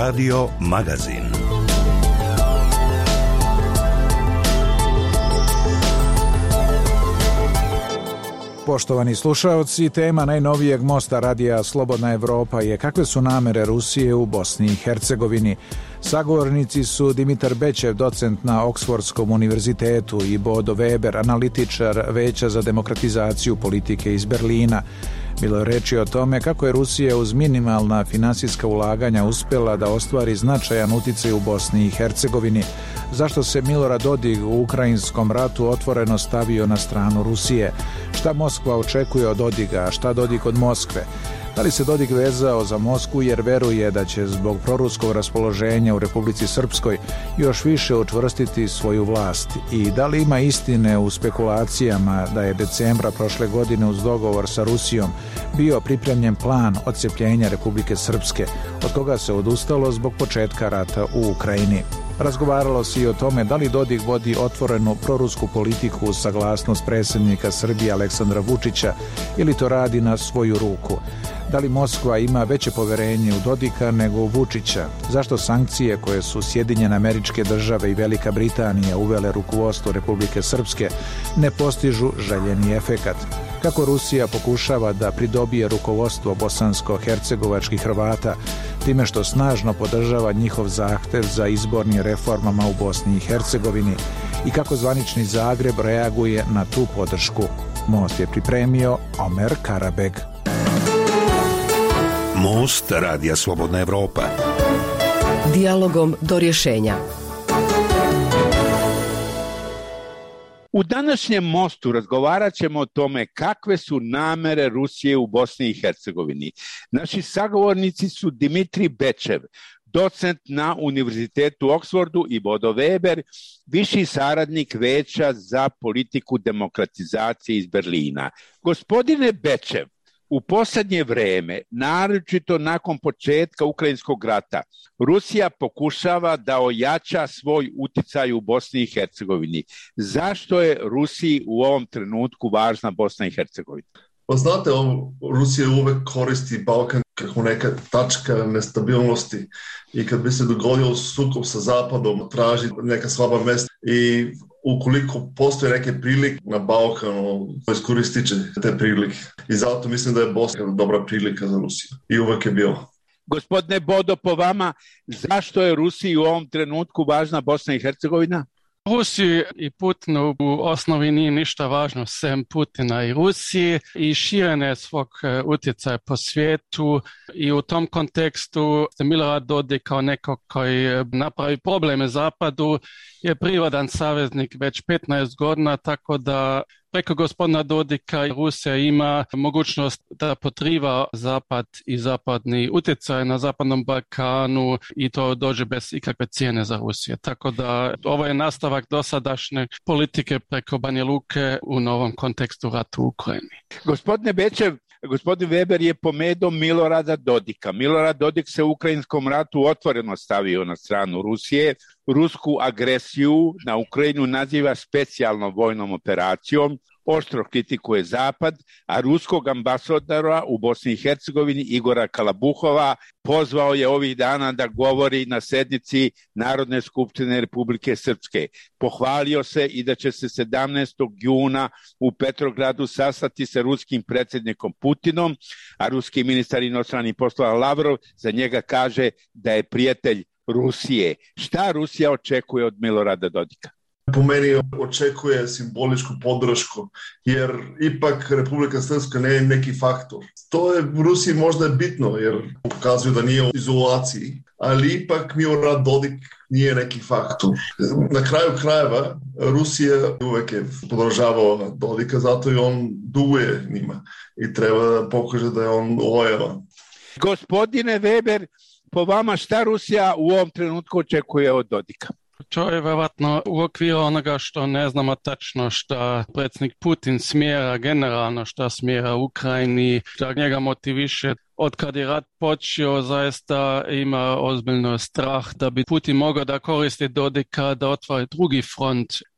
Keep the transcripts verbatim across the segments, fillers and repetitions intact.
Radio Magazin. Poštovani slušaoci, tema najnovijeg mosta radija Slobodna Evropa je kakve su namere Rusije u Bosni i Hercegovini. Sagovornici su Dimitar Bečev, docent na Oksfordskom univerzitetu, i Bodo Weber, analitičar Veća za demokratizaciju politike iz Berlina. Bilo je reči o tome kako je Rusija uz minimalna finansijska ulaganja uspjela da ostvari značajan uticaj u Bosni i Hercegovini. Zašto se Milorad Dodik u ukrajinskom ratu otvoreno stavio na stranu Rusije? Šta Moskva očekuje od Dodika, a šta Dodik od Moskve? Da li se Dodik vezao za Moskvu jer veruje da će zbog proruskog raspoloženja u Republici Srpskoj još više učvrstiti svoju vlast? I da li ima istine u spekulacijama da je decembra prošle godine uz dogovor sa Rusijom bio pripremljen plan odcepljenja Republike Srpske, od koga se odustalo zbog početka rata u Ukrajini? Razgovaralo se i o tome da li Dodik vodi otvorenu prorusku politiku uz saglasnost predsjednika Srbije Aleksandra Vučića ili to radi na svoju ruku. Da li Moskva ima veće poverenje u Dodika nego u Vučića? Zašto sankcije koje su Sjedinjene Američke Države i Velika Britanija uvele rukovodstvo Republike Srpske ne postižu željeni efekat? Kako Rusija pokušava da pridobije rukovodstvo bosansko-hercegovačkih Hrvata time što snažno podržava njihov zahtev za izbornim reformama u Bosni i Hercegovini i kako zvanični Zagreb reaguje na tu podršku? Most je pripremio Omer Karabeg. Most radija Slobodna Evropa. Dijalogom do rješenja. U današnjem mostu razgovarat ćemo o tome kakve su namere Rusije u Bosni i Hercegovini. Naši sagovornici su Dimitrij Bečev, docent na Univerzitetu u Oksfordu, i Bodo Weber, viši saradnik Veća za politiku demokratizacije iz Berlina. Gospodine Bečev, u posljednje vrijeme, naročito nakon početka Ukrajinskog rata, Rusija pokušava da ojača svoj utjecaj u Bosni i Hercegovini. Zašto je Rusiji u ovom trenutku važna Bosna i Hercegovina? Pa znate, Rusija uvek koristi Balkan kao neka tačka nestabilnosti i kad bi se dogodio sukob sa Zapadom, traži neka slaba mesta i ukoliko postoje neke prilike na Balkanu, iskoristit će te prilike. I zato mislim da je Bosna dobra prilika za Rusiju. I uvek je bilo. Gospodine Bodo, po vama, zašto je Rusiji u ovom trenutku važna Bosna i Hercegovina? Rusiji i Putinu u osnovi nije ništa važno sem Putina i Rusiji i širenje svog utjecaja po svijetu, i u tom kontekstu Milorad Dodik kao neko koji napravi probleme Zapadu je prirodan saveznik već petnaest godina, tako da preko gospodina Dodika Rusija ima mogućnost da potriva Zapad i zapadni utjecaj na Zapadnom Balkanu i to dođe bez ikakve cijene za Rusiju. Tako da ovo je nastavak dosadašnje politike preko Banja Luke u novom kontekstu rata u Ukrajini. Gospodine Bečev, gospodin Weber je pomenuo Milorada Dodika. Milorad Dodik se u ukrajinskom ratu otvoreno stavio na stranu Rusije. Rusku agresiju na Ukrajinu naziva specijalnom vojnom operacijom, oštro kritikuje Zapad, a ruskog ambasadora u Bosni i Hercegovini Igora Kalabuhova pozvao je ovih dana da govori na sednici Narodne skupštine Republike Srpske. Pohvalio se i da će se sedamnaestog juna u Petrogradu sastati sa ruskim predsjednikom Putinom, a ruski ministar inostranih poslova Lavrov za njega kaže da je prijatelj Rusije. Šta Rusija očekuje od Milorada Dodika? Po meni očekuje simboličku podršku, jer ipak Republika Srpska ne je neki faktor. To je u Rusiji možda bitno, jer pokazuju da nije u izolaciji, ali ipak Milorad Dodik nije neki faktor. Na kraju krajeva Rusija uvek je podržavao Dodika, zato i on duguje njima i treba da pokaže da je on lojalan. Gospodine Weber, po vama šta Rusija u ovom trenutku očekuje od Dodika? To je vjerojatno u okviru onoga što ne znamo tačno šta predsjednik Putin smjera generalno, šta smjera Ukrajini, šta njega motiviše. Od kad je rat počeo, zaista ima ozbiljno strah da bi Putin mogao da koristi Dodika da otvori drugi front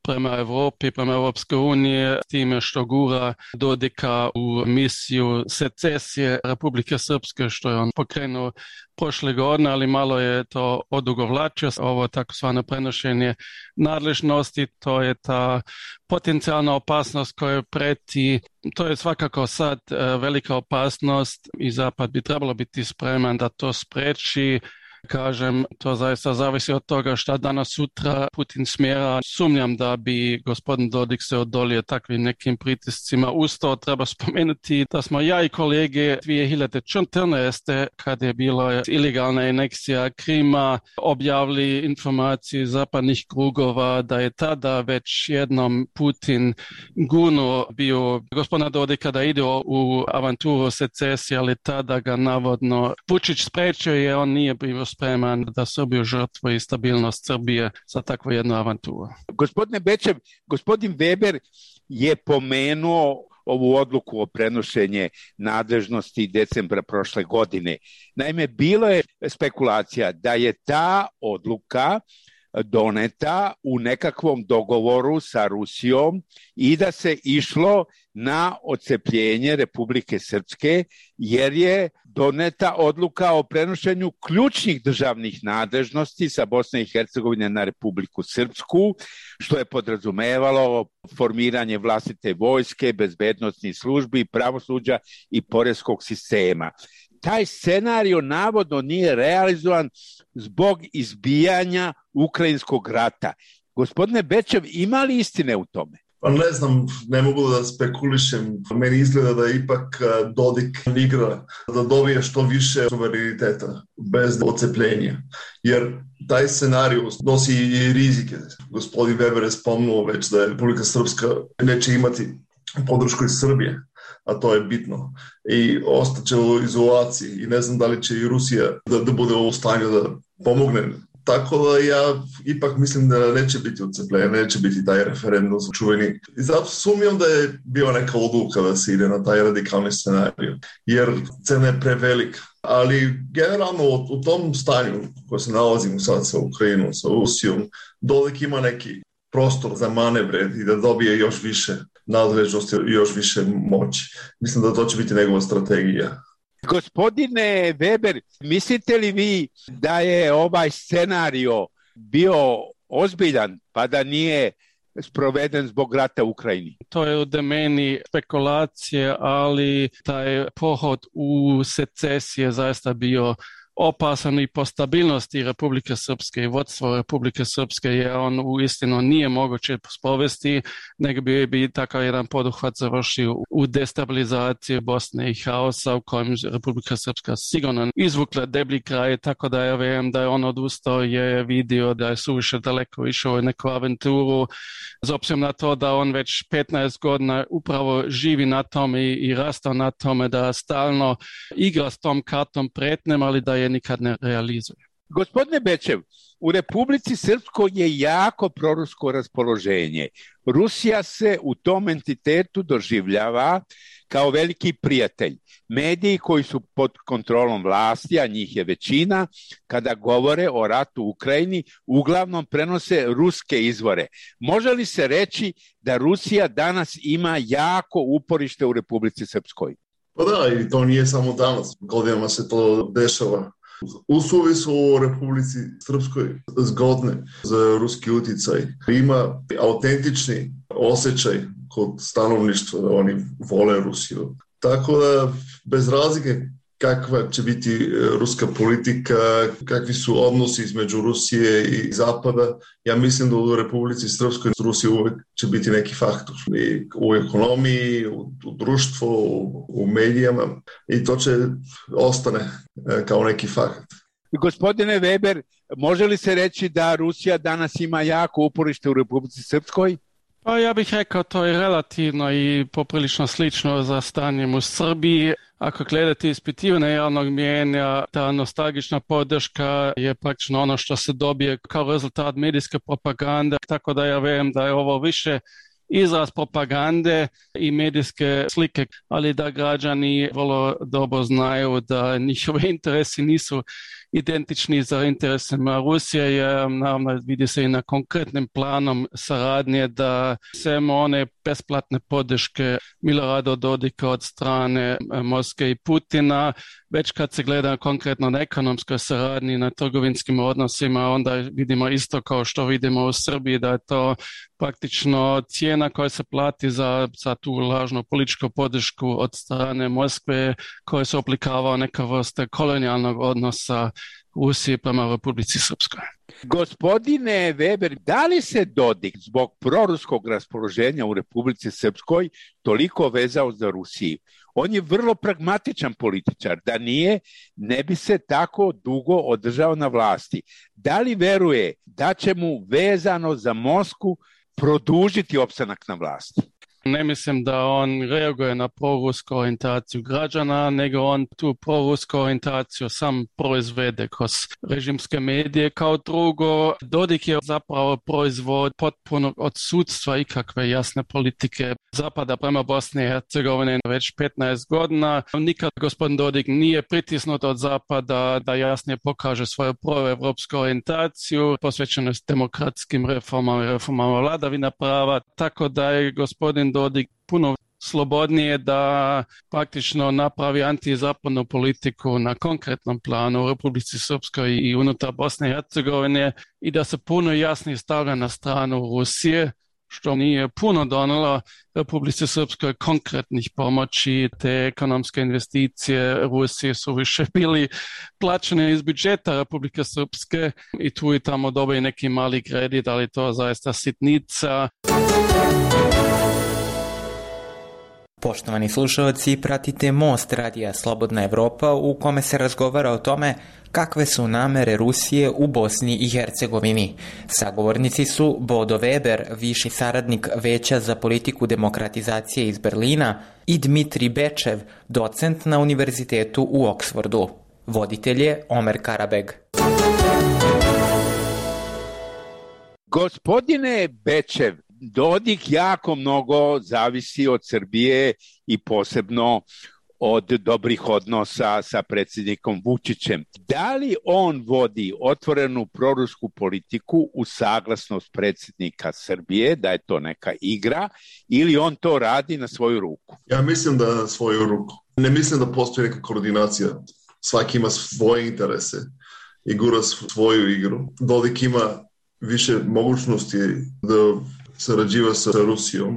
prema Evropi, prema Evropske unije, time što gura Dodika u misiju secesije Republike Srpske, što je on pokrenuo prošle godine, ali malo je to odugovlačio. Ovo takozvano prenošenje nadležnosti, to je ta potencijalna opasnost koja preti. To je svakako sad velika opasnost i Zapad bi trebalo biti spreman da to spreči. Kažem, to zaista zavisi od toga šta danas sutra Putin smjera. Sumnjam da bi gospodin Dodik se odolio takvim nekim pritiscima. Uz to treba spomenuti da smo ja i kolege dvije hiljade četrnaeste kad je bila ilegalna aneksija Krima objavili informaciju zapadnih krugova da je tada već jednom Putin gurnuo bio gospodina Dodika da ide u avanturu secesije, ali tada ga navodno Vučić sprečio jer on nije bio spreman da Srbiju žrtvo i stabilnost Srbije za takvu jednu avanturu. Gospodine Bečev, gospodin Weber je pomenuo ovu odluku o prenošenje nadležnosti decembra prošle godine. Naime, bilo je spekulacija da je ta odluka doneta u nekakvom dogovoru sa Rusijom i da se išlo na odcepljenje Republike Srpske, jer je doneta odluka o prenošenju ključnih državnih nadležnosti sa Bosne i Hercegovine na Republiku Srpsku, što je podrazumevalo formiranje vlastite vojske, bezbednosnih službi, pravosuđa i poreskog sistema. Taj scenario navodno nije realizovan zbog izbijanja ukrajinskog rata. Gospodine Bečev, ima li istine u tome? Pa ne znam, ne mogu da spekulišem. Meni izgleda da ipak Dodik igra da dobije što više suvereniteta bez odcepljenja. Jer taj scenarij nosi i rizike. Gospodin Weber je spomnuo već da je Republika Srpska neće imati podršku iz Srbije, a to je bitno. I ostaće u izolaciji i ne znam da li će i Rusija da, da bude u stanju da pomogne. Tako da ja ipak mislim da neće biti odcepljenja, neće biti taj referendum čuveni. I zato sumnjam da je bio neka odluka da se ide na taj radikalni scenarij, jer cena je prevelika. Ali generalno u tom stanju koje se nalazimo sad sa Ukrajinom, sa Rusijom, Dodik ima neki prostor za manevre i da dobije još više nadležnosti i još više moći. Mislim da to će biti njegova strategija. Gospodine Weber, mislite li vi da je ovaj scenario bio ozbiljan pa da nije sproveden zbog rata u Ukrajini? To je u domeni spekulacije, ali taj pohod u secesije je zaista bio opasan i po stabilnosti Republike Srpske i vodstvo Republike Srpske, jer on uistinu nije moguće sprovesti, nego bi, bi takav jedan poduhvat završio u destabilizaciji Bosne i haosa u kojem Republika Srpska sigurno izvukla deblji kraj, tako da ja vjerujem da je on odustao, je vidio da je suviše daleko išao u neku avanturu, s obzirom na to da on već petnaest godina upravo živi na tome i, i rastao na tome da stalno igra s tom kartom pretnjem, ali da je nikad ne realizuje. Gospodine Bečev, u Republici Srpskoj je jako prorusko raspoloženje. Rusija se u tom entitetu doživljava kao veliki prijatelj. Mediji koji su pod kontrolom vlasti, a njih je većina, kada govore o ratu u Ukrajini, uglavnom prenose ruske izvore. Može li se reći da Rusija danas ima jako uporište u Republici Srpskoj? Pa da, i to nije samo danas. Godinama se to dešava. Uslovi su u Republici Srpskoj zgodne za ruski uticaj. Ima autentični osjećaj kod stanovništva da oni vole Rusiju. Tako da, bez razlike kakva će biti ruska politika, kakvi su odnosi između Rusije i Zapada, ja mislim da u Republici Srpskoj Rusija uvek će biti neki faktor. I u ekonomiji, u, u društvu, u, u medijama, i to će ostane kao neki fakt. Gospodine Weber, može li se reći da Rusija danas ima jako uporište u Republici Srpskoj? Pa ja bih rekao to je relativno i poprilično slično za stanjem u Srbiji. Ako gledate ispitivanje javnog mijenja, ta nostalgična podrška je praktično ono što se dobije kao rezultat medijske propagande, tako da ja vjerujem da je ovo više izraz propagande i medijske slike, ali da građani vrlo dobro znaju da njihove interesi nisu identični za interesima Rusije, je naravno vidi se i na konkretnim planom saradnje da sem one besplatne podrške Milorada Dodika od strane Moskve i Putina, već kad se gleda konkretno na ekonomskoj saradnji, na trgovinskim odnosima, onda vidimo isto kao što vidimo u Srbiji, da je to praktično cijena koja se plati za, za tu lažnu političku podršku od strane Moskve, koja se oblikava neka vrsta kolonijalnog odnosa Rusije prema Republici Srpskoj. Gospodine Weber, da li se Dodik zbog proruskog raspoloženja u Republici Srpskoj toliko vezao za Rusiju? On je vrlo pragmatičan političar. Da nije, ne bi se tako dugo održao na vlasti. Da li veruje da će mu vezano za Moskvu produžiti opstanak na vlasti? Ne mislim da on reaguje na prorusku orijentaciju građana, nego on tu prorusku orijentaciju sam proizvede kroz režimske medije. Kao drugo, Dodik je zapravo proizvod potpunog odsudstva ikakve jasne politike Zapada prema Bosni i Hercegovini već petnaest godina. Nikad gospodin Dodik nije pritisnut od Zapada da jasnije pokaže svoju proevropsku orijentaciju, posvećenost demokratskim reformama i reformama vladavina prava, tako da je gospodin Dodik puno slobodnije da praktično napravi antizapadnu politiku na konkretnom planu u Republici Srpskoj i unutar Bosne i Hercegovine i da se puno jasnije stavlja na stranu Rusije, što nije puno donelo Republici Srpskoj konkretnih pomoći. Te ekonomske investicije Rusije su više bili plaćene iz budžeta Republike Srpske i tu i tamo dobije neki mali kredit, ali to zaista sitnica. Poštovani slušalci, pratite Most radija Slobodna Evropa u kome se razgovara o tome kakve su namere Rusije u Bosni i Hercegovini. Sagovornici su Bodo Weber, viši saradnik Veća za politiku demokratizacije iz Berlina, i Dmitrij Bečev, docent na univerzitetu u Oksfordu. Voditelj je Omer Karabeg. Gospodine Bečev, Dodik jako mnogo zavisi od Srbije i posebno od dobrih odnosa sa predsjednikom Vučićem. Da li on vodi otvorenu prorusku politiku u saglasnost predsjednika Srbije, da je to neka igra, ili on to radi na svoju ruku? Ja mislim da na svoju ruku. Ne mislim da postoji neka koordinacija. Svaki ima svoje interese i gura svoju igru. Dodik ima više mogućnosti da sarađiva sa Rusijom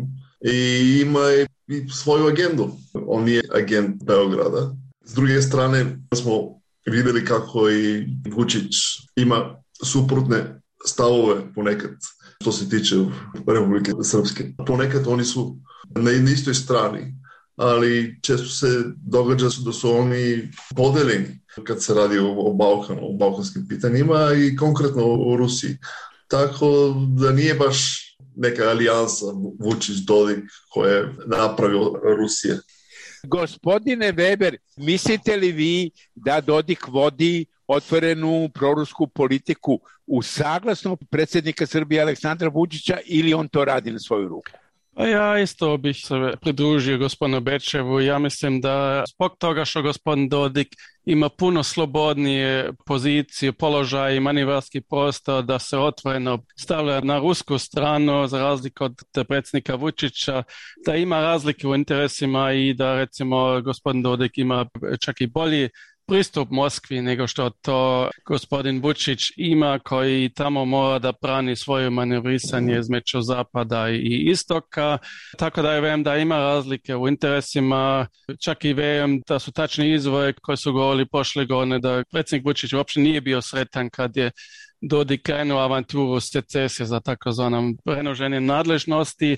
i ima i svoju agendu. On nije agent Beograda. S druge strane smo vidjeli kako i Vučić ima suprotne stavove ponekad što se tiče Republike Srpske. Ponekad oni su na istoj strani, ali često se događa da su oni podeljeni kad se radi o, o Balkanu, o balkanskim pitanjima i konkretno o Rusiji. Tako da nije baš neka alijansa Vučić-Dodik koja je napravio Rusije. Gospodine Weber, mislite li vi da Dodik vodi otvorenu prorusku politiku u saglasno predsjednika Srbije Aleksandra Vučića ili on to radi na svoju ruku? Pa ja isto bih se pridružio gospodinu Bečevu. Ja mislim da zbog toga što gospodin Dodik ima puno slobodnije pozicije, položaj i manevarski prostor da se otvoreno stavlja na rusku stranu za razliku od predsjednika Vučića, da ima razlike u interesima i da recimo gospodin Dodik ima čak i bolji pristup Moskvi nego što to gospodin Vučić ima, koji tamo mora da brani svoje manevrisanje između zapada i istoka. Tako da je vem da ima razlike u interesima. Čak i vem da su tačni izvori koji su govorili prošle godine da predsjednik Vučić uopće nije bio sretan kad je Dodik krenuo avanturu secesije za takozvanom prenoženjem nadležnosti,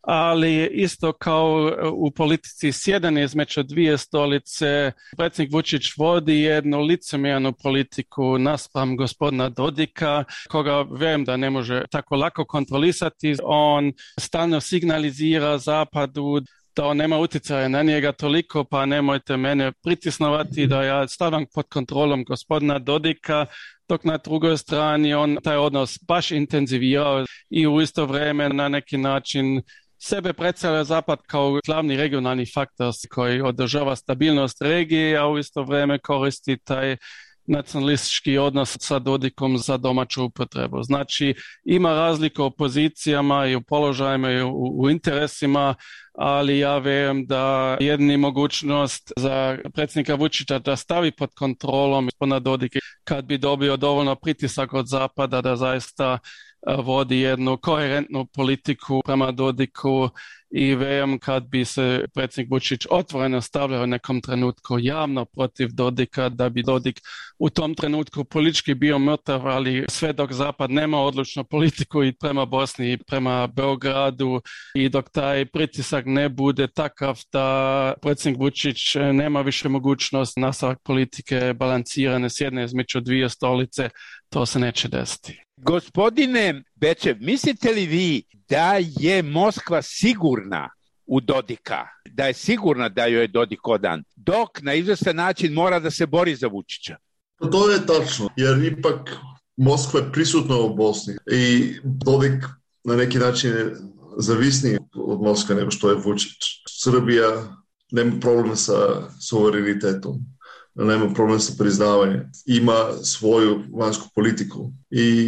ali isto kao u politici sjedanje između dvije stolice, predsjednik Vučić vodi jednu licemjernu politiku naspram gospodina Dodika, koga vem da ne može tako lako kontrolisati. On stalno signalizira Zapadu da on nema utjecaja na njega toliko, pa nemojte mene pritisnovati da ja stavljam pod kontrolom gospodina Dodika, dok na drugoj strani on taj odnos baš intenzivirao i u isto vrijeme na neki način sebe predstavlja Zapad kao glavni regionalni faktor koji održava stabilnost regije, a u isto vrijeme koristi taj nacionalistički odnos sa Dodikom za domaću upotrebu. Znači, ima razlika u pozicijama i u položajima i u, u interesima, ali ja vjerujem da jedini mogućnost za predsjednika Vučića da stavi pod kontrolom gospodina Dodika kad bi dobio dovoljno pritisak od Zapada da zaista vodi jednu koherentnu politiku prema Dodiku i vjerujem kad bi se predsjednik Vučić otvoreno stavljao u nekom trenutku javno protiv Dodika, da bi Dodik u tom trenutku politički bio mrtav, ali sve dok Zapad nema odlučnu politiku i prema Bosni i prema Beogradu i dok taj pritisak ne bude takav da predsjednik Vučić nema više mogućnost nastavak politike balansirane s jedne između dvije stolice, to se neće desiti. Gospodine Bečev, mislite li vi da je Moskva sigurna u Dodika, da je sigurna da joj je Dodik odan, dok na izvestan način mora da se bori za Vučića? To je tačno, jer ipak Moskva je prisutna u Bosni i Dodik na neki način je zavisniji od Moskve nego što je Vučić. Srbija nema problem sa suverenitetom, nema problem sa priznavanjem, ima svoju vanjsku politiku i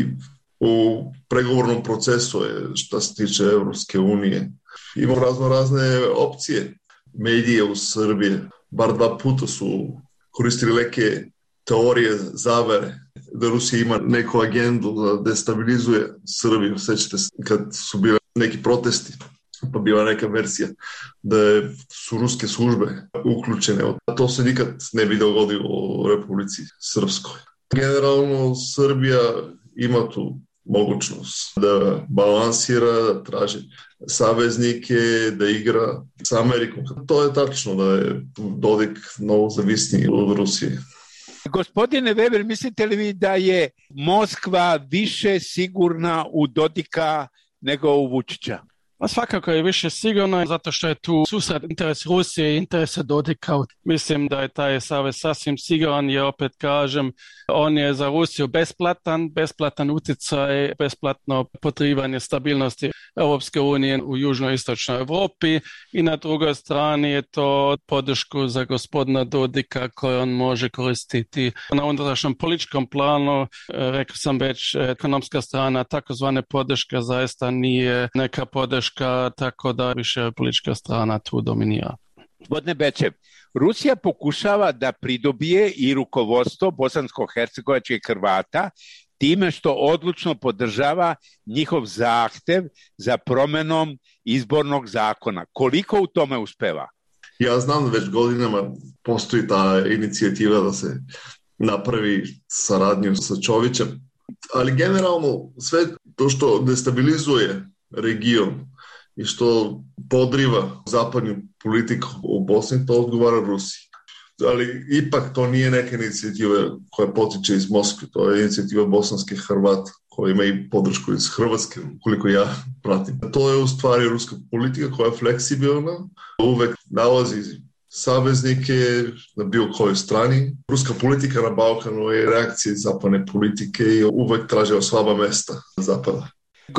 u pregovornom procesu je što se tiče Evropske unije. Ima razno razne opcije. Medije u Srbiji bar dva puta su koristili neke teorije zavere da Rusija ima neku agendu da destabilizuje Srbiju. Sjećate se kad su bile neki protesti, pa bila neka verzija da su ruske službe uključene. To se nikad ne bi dogodilo u Republici Srpskoj. Generalno Srbija ima tu mogućnost da balansira, da traži saveznike, da igra s Amerikom. To je tačno da je Dodik mnogo zavisniji od Rusije. Gospodine Weber, mislite li vi da je Moskva više sigurna u Dodika nego u Vučića? Pa svakako je više sigurno, zato što je tu susret interes Rusije i interese Dodika. Mislim da je taj savez sasvim siguran, jer opet kažem, on je za Rusiju besplatan, besplatan utjecaj, besplatno potrivanje stabilnosti Europske unije u južnoistočnoj Europi i na drugoj strani je to podršku za gospodina Dodika koju on može koristiti na unutrašnjem političkom planu. Rekao sam već, ekonomska strana takozvane podrške zaista nije neka podrška, tako da više politička strana tu dominira. Gospodine Bečev, Rusija pokušava da pridobije i rukovodstvo bosansko-hercegovačkih Hrvata time što odlučno podržava njihov zahtev za promenom izbornog zakona. Koliko u tome uspeva? Ja znam da već godinama postoji ta inicijativa da se napravi saradnju sa Čovićem, ali generalno sve to što destabilizuje region i što podriva zapadnu politiku u Bosni, to odgovara Rusiji. Ali ipak to nije neka inicijativa koja potiče iz Moskve, to je inicijativa bosanskih Hrvata koja ima i podršku iz Hrvatske, koliko ja pratim. To je u stvari ruska politika koja je fleksibilna, uvek nalazi saveznike na bilo kojoj strani. Ruska politika na Balkanu je reakcija zapadne politike i uvek traže slaba mesta zapada.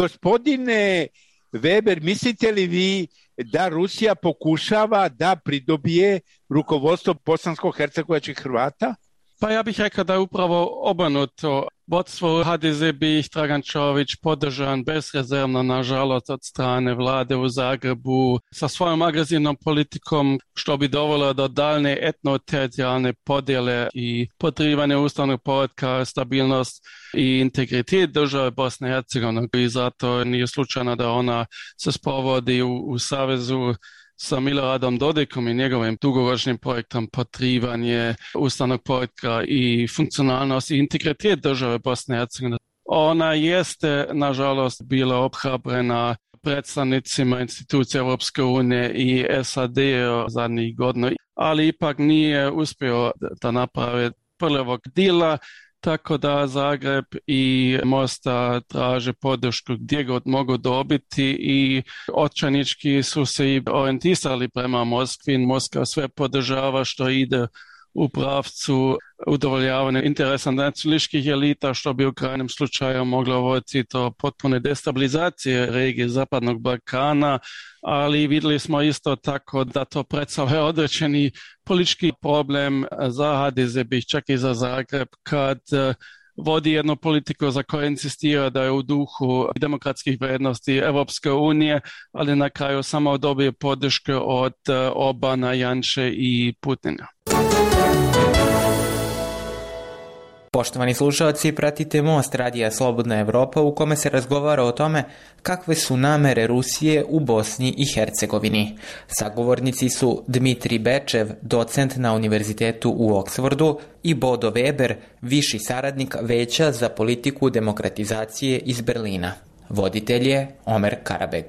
Gospodine Weber, mislite li vi da Rusija pokušava da pridobije rukovodstvo bosansko-hercegovačkih Hrvata? Pa ja bih rekao da je upravo obrnuto. Vodstvo H D Z bi ih Dragan Čović podržan bezrezervno, nažalost, od strane vlade u Zagrebu sa svojom agresivnom politikom, što bi dovelo do daljne etno-teritorijalne podjele i podrivanje ustavnog poretka, stabilnost i integritet države Bosne i Hercegovine. I zato nije slučajno da ona se sprovodi u, u savezu sa Miloradom Dodikom i njegovim dugoročnim projektom podrivanje ustavnog poretka i funkcionalnost i integritet države Bosne i Hercegovine. Ona jeste, nažalost, bila obhrabrena predstavnicima institucija Europske unije i S A D zadnjih godina, ali ipak nije uspio da napravi prvog dila, tako da Zagreb i Mostar traže podršku gdje god mogu dobiti i očajnički su se i orijentisali prema Moskvi. Moskva sve podržava što ide u pravcu udovoljavanja interesa nacionalističkih elita, što bi u krajnjem slučaju moglo voditi do potpune destabilizacije regije Zapadnog Balkana, ali vidjeli smo isto tako da to predstavlja određeni politički problem za H D Z, čak i za Zagreb, kad vodi jednu politiku za koju insistira da je u duhu demokratskih vrijednosti Evropske unije, ali na kraju samo dobije podršku od Obana, Janše i Putina. Poštovani slušalci, pratite Most radija Slobodna Evropa u kome se razgovara o tome kakve su namere Rusije u Bosni i Hercegovini. Sagovornici su Dmitrij Bečev, docent na Univerzitetu u Oksfordu, i Bodo Weber, viši saradnik Veća za politiku demokratizacije iz Berlina. Voditelj je Omer Karabeg.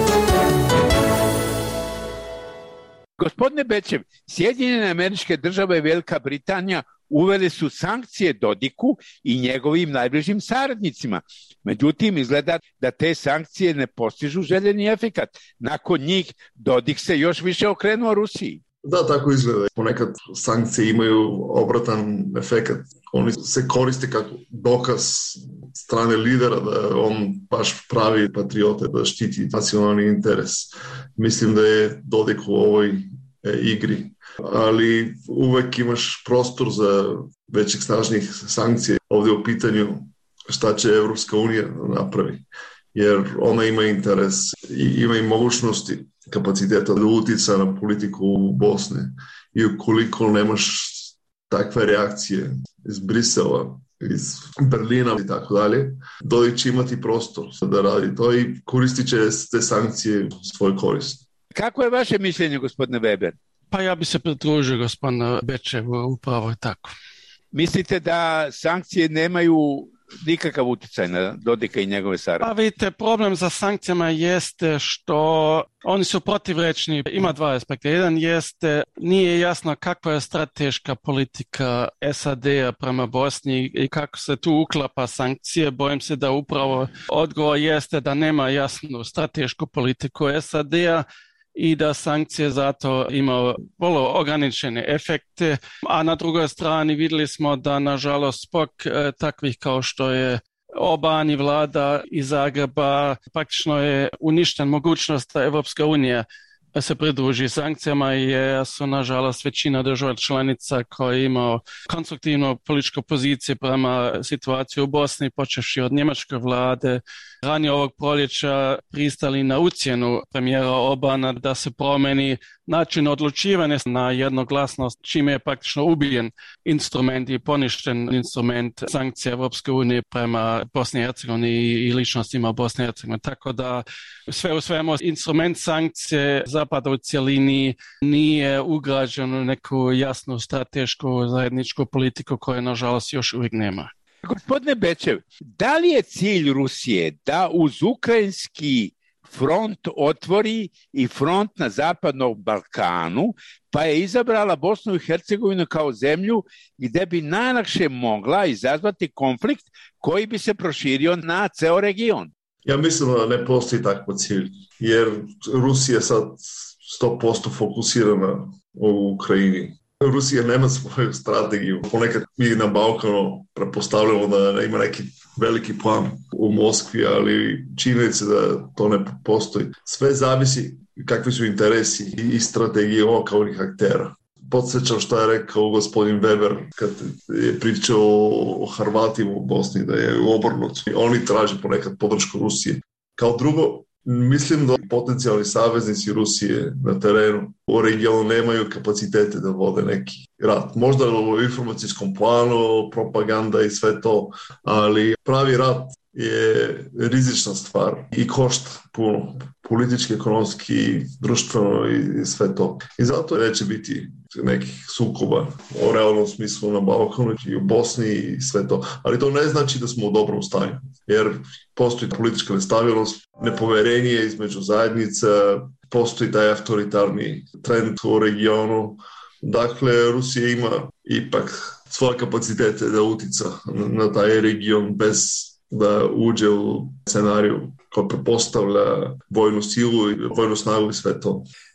Gospodine Bečev, Sjedinjene Američke Države i Velika Britanija uveli su sankcije Dodiku i njegovim najbližim saradnicima. Međutim, izgleda da te sankcije ne postižu željeni efekat. Nakon njih Dodik se još više okrenuo Rusiji. Da, tako izgleda. Ponekad sankcije imaju obratan efekat. Oni se koriste kao dokaz strane lidera da on baš pravi patriote, da štiti nacionalni interes. Mislim da je Dodik u ovoj e, igri. Ali uvek imaš prostor za većih snažnih sankcija. Ovdje u pitanju šta će Evropska unija napravi. Jer ona ima interes i ima i mogućnosti, kapaciteta da utica na politiku u Bosni. I ukoliko nemaš takve reakcije iz Brisela, iz Berlina i tako dalje, Dodik će imati prostor da radi to i koristit će te sankcije u svoj korist. Kako je vaše mišljenje, gospodine Weber? Pa ja bi se pridružio gospodinu Bečevu, upravo tako. Mislite da sankcije nemaju nikakav utjecaj na Dodika i njegove saradnike? Pa vidite, problem za sankcijama jeste što oni su protivrečni. Ima dva aspekta. Jedan jeste, nije jasno kakva je strateška politika S A D-a prema Bosni i kako se tu uklapa sankcije. Bojim se da upravo odgovor jeste da nema jasnu stratešku politiku S A D-a i da sankcije zato imaju vrlo ograničene efekte, a na drugoj strani vidjeli smo da nažalost zbog e, takvih kao što je Oban i vlada iz Zagreba praktično je uništen mogućnost da Evropska unija se pridruži sankcijama jer su nažalost većina država članica koji imaju konstruktivnu političku poziciju prema situaciji u Bosni, počevši od njemačke vlade, ranije ovog proljeća pristali na ucjenu premijera Obana da se promeni način odlučivanja na jednoglasnost, čime je praktično ubijen instrument i poništen instrument sankcija Evropske unije prema Bosni i Hercegovini i ličnostima Bosne i Hercegovine. Tako da sve u svemu instrument sankcije Zapada u cjelini nije ugrađen u neku jasnu stratešku zajedničku politiku koju nažalost još uvijek nema. Gospodine Bečev, da li je cilj Rusije da uz ukrajinski front otvori i front na Zapadnom Balkanu, pa je izabrala Bosnu i Hercegovinu kao zemlju gdje bi najlakše mogla izazvati konflikt koji bi se proširio na ceo region? Ja mislim da ne postoji takav cilj, jer Rusija je sad sto posto fokusirana u Ukrajini. Rusija nema svoju strategiju. Ponekad mi na Balkanu prepostavljamo da ima neki veliki plan u Moskvi, ali činjenica da to ne postoji. Sve zavisi kakvi su interesi i strategije lokalnih aktera. Podsjećam što je rekao gospodin Weber kad je pričao o Hrvatima u Bosni, da je obrnuto. Oni traže ponekad podršku Rusije. Kao drugo, mislim da potencijalni saveznici Rusije na terenu u regionu nemaju kapacitete da vode neki rat. Možda u informacijskom planu, propaganda i sve to, ali pravi rat je rizična stvar i košta puno, politički, ekonomski, društveno i sve to. I zato neće biti nekih sukoba u realnom smislu na Balkanu i u Bosni i sve to. Ali to ne znači da smo u dobrom stanju, jer postoji politička nestabilnost, nepoverenje između zajednica, postoji taj autoritarni trend u regionu. Dakle, Rusija ima ipak svoje kapacitete da utica na taj region bez da uđe u scenariju koji prepostavlja vojnu silu i vojnu snagu i sve to.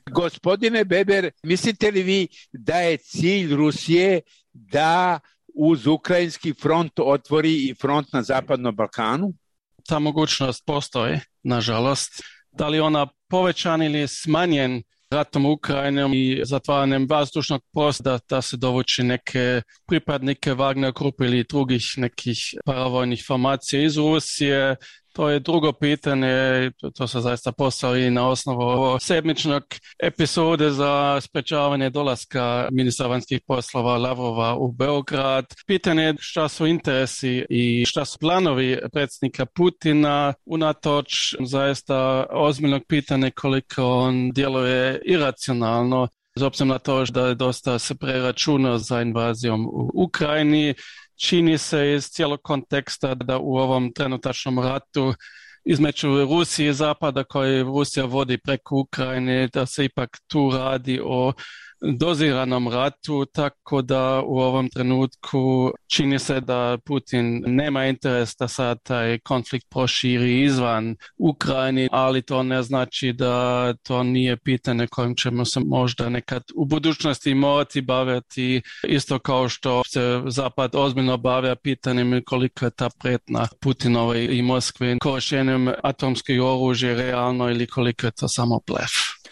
Gospodine Weber, mislite li vi da je cilj Rusije da uz ukrajinski front otvori i front na Zapadnom Balkanu? Ta mogućnost postoji, nažalost. Da li ona povećan ili smanjen ratom Ukrajinom i zatvaranjem vazdušnog prostora da se dovuči neke pripadnike Wagner grupe ili drugih nekih paravojnih formacija iz Rusije, to je drugo pitanje, to se zaista postavi na osnovu sedmičnog epizode za sprečavanje dolaska ministra vanjskih poslova Lavrova u Beograd. Pitanje je šta su interesi i šta su planovi predsjednika Putina, unatoč zaista ozbiljnog pitanja koliko on djeluje iracionalno, s obzirom na to da je dosta se preračunao za invazijom u Ukrajini. Čini se iz cijelog konteksta da u ovom trenutačnom ratu između Rusije i Zapada koji Rusija vodi preko Ukrajine, da se ipak tu radi o doziranom ratu, tako da u ovom trenutku čini se da Putin nema interes da sad taj konflikt proširi izvan Ukrajine, ali to ne znači da to nije pitanje kojim ćemo se možda nekad u budućnosti morati baviti, isto kao što se Zapad ozbiljno bavlja pitanjem koliko je ta prijetnja Putinove i Moskve korištenjem atomskih oružja realno ili koliko je to samo blef.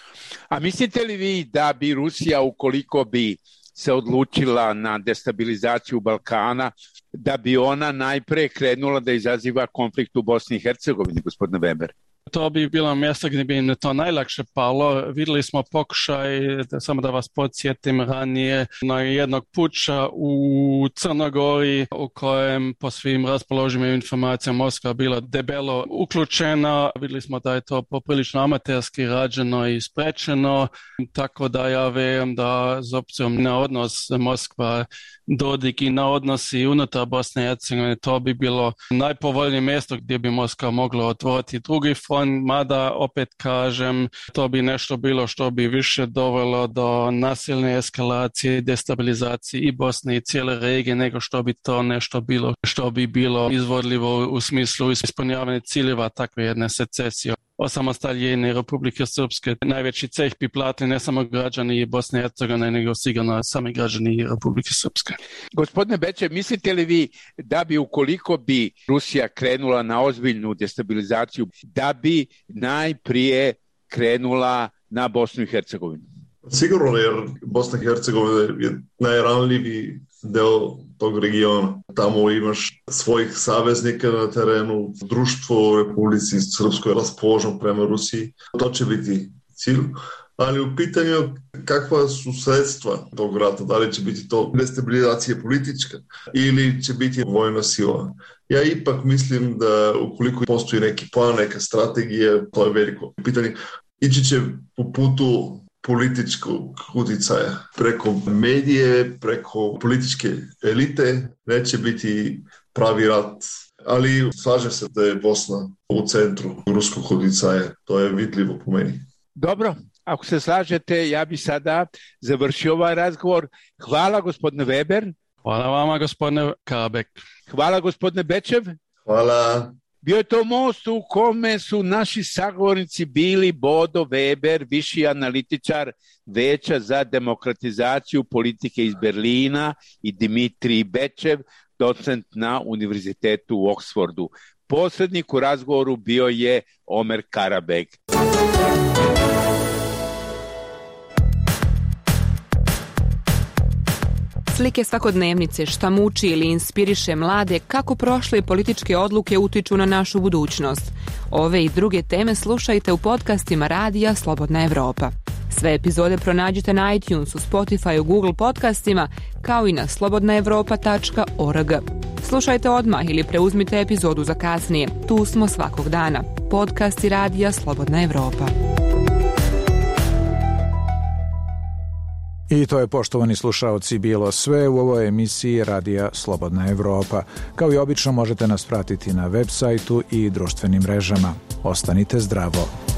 A mislite li vi da bi Rusija, ukoliko bi se odlučila na destabilizaciju Balkana, da bi ona najpre krenula da izaziva konflikt u Bosni i Hercegovini, gospodine Weber? To bi bilo mjesto gdje bi im to najlakše palo. Vidjeli smo pokušaj, da, samo da vas podsjetim, ranije na jednog puča u Crnogori u kojem po svim raspoloživim informacijama Moskva bila debelo uključena. Vidjeli smo da je to poprilično amaterski rađeno i sprečeno, tako da ja vjerujem da s obzirom na odnos Moskva Dodik i na odnosi unutar Bosne i Hercegovine, to bi bilo najpovoljnije mjesto gdje bi Moskva mogla otvoriti drugi front, mada opet kažem, to bi nešto bilo što bi više dovelo do nasilne eskalacije, destabilizacije i Bosne i cijele regije, nego što bi to nešto bilo što bi bilo izvodljivo u smislu ispunjavanja ciljeva takve jedne secesije. Osamostaljenje Republike Srpske najveći ceh bi platili ne samo građani Bosne i Hercegovine, nego sigurno sami građani Republike Srpske. Gospodine Beče, mislite li vi da bi ukoliko bi Rusija krenula na ozbiljnu destabilizaciju, da bi najprije krenula na Bosnu i Hercegovinu? Sigurno, jer Bosna i Hercegovina je najranljiviji deo tog regiona. Tamo imaš svojih saveznika na terenu, društvo u Republici Srpskoj je raspoloženo prema Rusiji. To će biti cilj. Ali u pitanju kakva su sredstva tog rata, da li će biti to destabilizacija politička ili će biti vojna sila. Ja ipak mislim da ukoliko postoji neki plan, neka strategija, to je veliko pitanje. Ići će po putu političkog utjecaja. Preko medije, preko političke elite neće biti pravi rat. Ali slažem se da je Bosna u centru ruskog utjecaja. To je vidljivo po meni. Dobro, ako se slažete, ja bi sada završio ovaj razgovor. Hvala gospodine Weber. Hvala vama gospodine Kabek. Hvala gospodine Bečev. Hvala. Bio je to most u kome su naši sagovornici bili Bodo Weber, viši analitičar Veća za demokratizaciju politike iz Berlina, i Dimitrij Bečev, docent na Univerzitetu u Oksfordu. Posrednik u razgovoru bio je Omer Karabeg. Slike svakodnevnice, šta muči ili inspiriše mlade, kako prošle političke odluke utiču na našu budućnost. Ove i druge teme slušajte u podcastima Radija Slobodna Evropa. Sve epizode pronađite na iTunesu, Spotifyu, Google podcastima, kao i na slobodna evropa tačka org. Slušajte odmah ili preuzmite epizodu za kasnije. Tu smo svakog dana. Podcasti Radija Slobodna Evropa. I to je, poštovani slušaoci, bilo sve u ovoj emisiji Radija Slobodna Evropa. Kao i obično možete nas pratiti na web sajtu i društvenim mrežama. Ostanite zdravo.